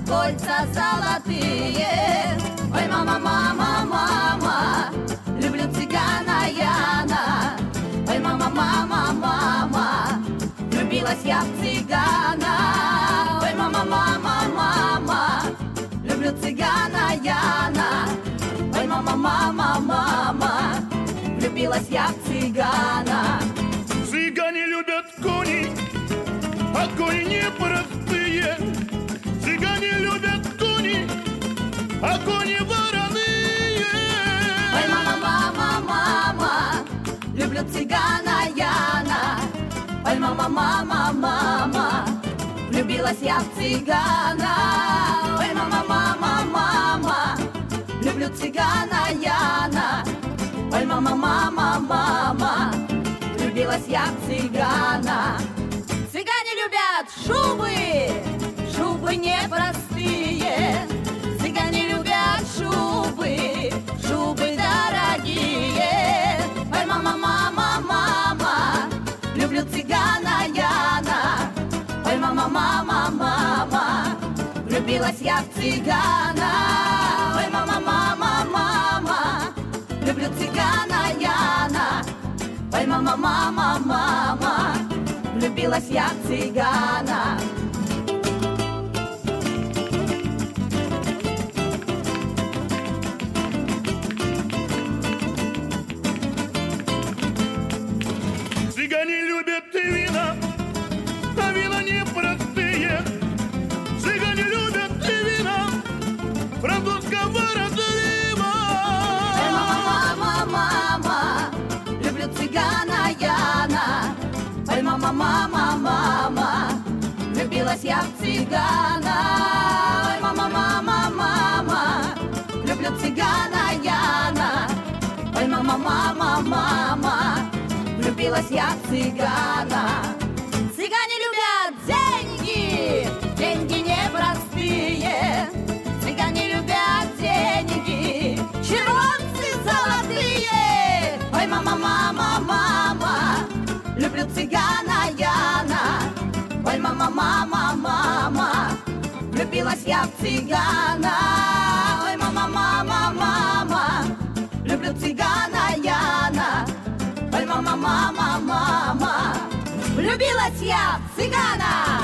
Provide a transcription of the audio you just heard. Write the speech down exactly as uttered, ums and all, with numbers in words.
кольца золотые. Ой, мама, мама, мама, люблю цыгана Яна. Ой, мама, мама, мама, влюбилась я в цыгана. Ой, мама, мама, мама, люблю цыгана Яна. Ой, мама, мама, мама, влюбилась я в цыгана. Цыгане любят коней, а кони непростые. Цыгане любят коней, а кони вороные. Ой, мама, мама, мама, люблю цыгана Яна. Ой, мама, мама, мама, влюбилась я в цыгана. Ой, мама, мама, мама, люблю цыгана Яна. Ой, мама, мама, мама, влюбилась я в цыгана. Цыгане любят шубы, шубы непростые. Цыгане любят шубы, шубы дорогие. Ой, мама, мама, мама, люблю цыгана Яна. Ой, мама, мама, мама, влюбилась я в цыгана. Ой, мама, мама, мама, люблю цыгана Яна. Ой, мама, мама, мама, влюбилась я в цыгана. Цыгане любят вина, а вина непростые. Цыгане любят вина французского разлива. Ой, мама, мама, мама, люблю цыгана Яна. Ой, мама, мама, мама, влюбилась я в цыгана. Ой, мама, мама, мама, люблю цыгана Яна. Ой, мама, мама, мама, влюбилась я в цыгана. Цыгане любят деньги, деньги непростые. Цыгане любят деньги, червонцы золотые. Ой, мама, мама, мама, люблю цыгана Яна. Ой, мама, мама, мама, влюбилась я в цыгана. Ой, мама, мама, мама, люблю цыгана Яна. Ой, мама, мама, мама, влюбилась я в цыгана.